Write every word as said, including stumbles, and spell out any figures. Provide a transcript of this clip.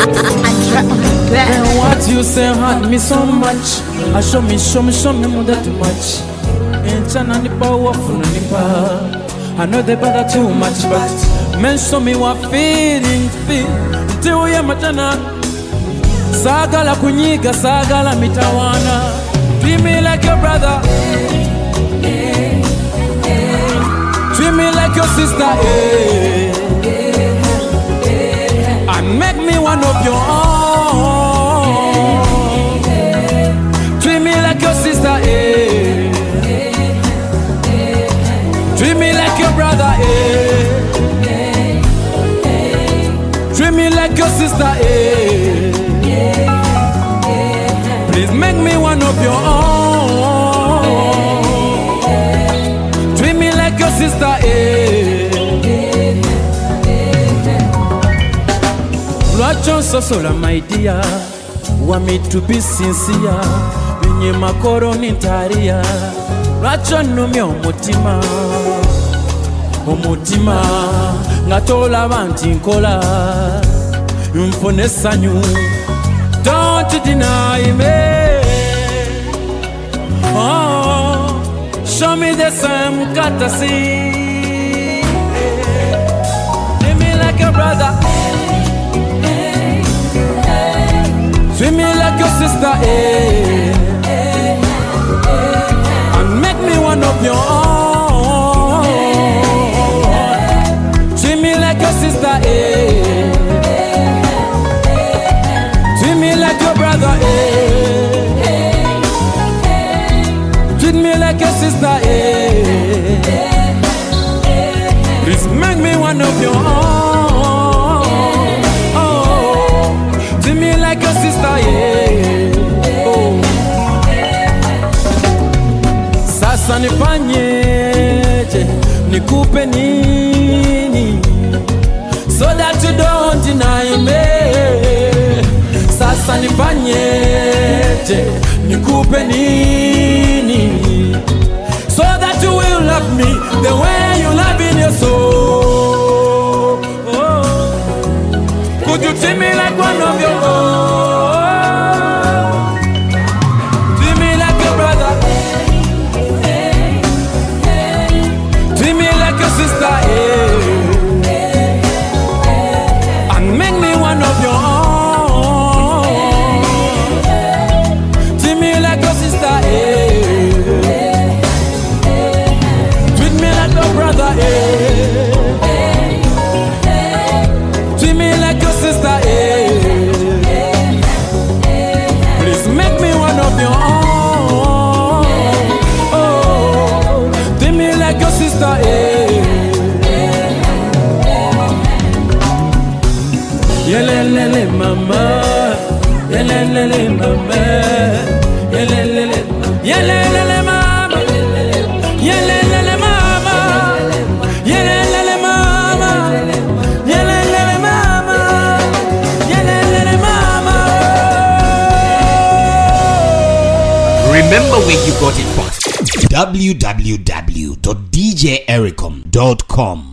And what you say hurt me so much. I show me, show me, show me more than too much. And China nipa wafuna nipa. I know they bother too much, but men show me what feeling feel. Till we are matana. Sagala kunyiga, sagala mitawana. Treat me like your brother. Treat me like your sister. And make me one of your own. Treat me like your sister. Treat me like your brother. Treat me like your sister. Please make me one of your own. Treat me like your sister. Lwacho sosola my dear. Want me to be sincere. Binye makoro nintaria. Lwacho numi omutima. Omutima. Ngatola banti nkola. Mfone sanyu. Don't you deny me. Oh, show me the same courtesy. Treat me like a brother. Treat me like your sister. And make me one of your own. Treat me like your sister. Treat me like your brother, eh. Treat me like your sister, eh. Please make me one of your own. Oh, treat me like your sister, eh. Oh. Sasa nifanyeje, nikupe nini, so that you don't deny me. Sasa nifanyeje, nikupe nini, so that you will love me the way you love in your soul. Oh. Could you treat me like one of your own? Treat me like your brother. Treat me like your sister. And make me one of your own. Treat me like your sister, eh. Please make me one of your own. Oh, treat me like your sister, eh. Yelelele mama, yelelele mama, yelelele, yelelele mama. Yelelele mama, yelelele mama, yelelele mama, yelelele mama. Remember where you got it from. w w w dot d j ericom dot com